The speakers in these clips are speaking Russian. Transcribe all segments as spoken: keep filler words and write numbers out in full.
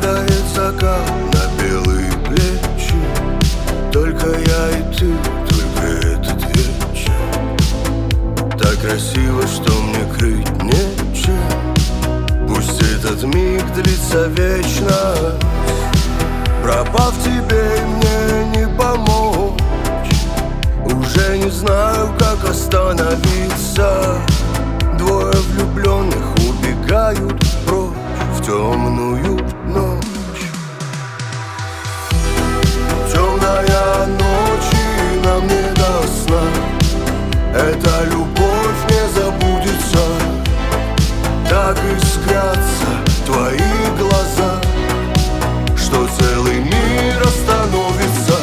Падает закат на белые плечи. Только я и ты, только этот вечер. Так красиво, что мне крыть нечем. Пусть этот миг длится вечно. Пропав тебе, мне не помочь. Уже не знаю, как остановиться. Двое влюбленных убегают прочь в темную ночь. Темная ночь, и нам не до сна. Эта любовь не забудется. Так искрятся твои глаза, что целый мир остановится.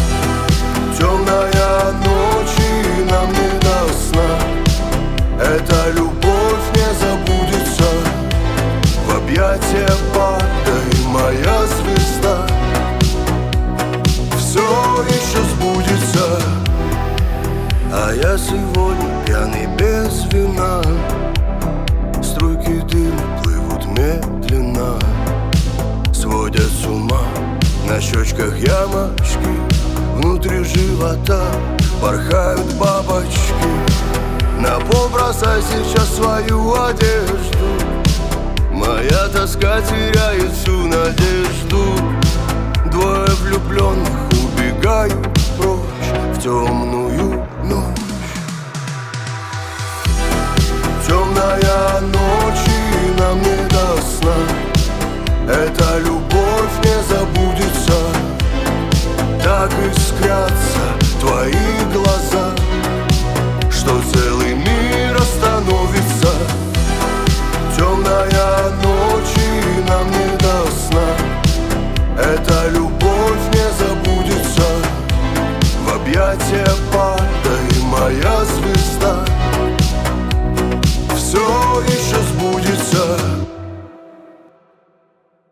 Темная ночь, и нам не до сна. Эта любовь не забудется. В объятия падай, моя звезда. Все еще сбудется. А я сегодня пьяный без вина. Струйки дыма плывут медленно, сводят с ума. На щечках ямочки, внутри живота порхают бабочки. На пол бросай сейчас свою одежду. Моя тоска теряет всю надежду. Двое влюбленных убегают прочь в темную ночь. Темная ночь,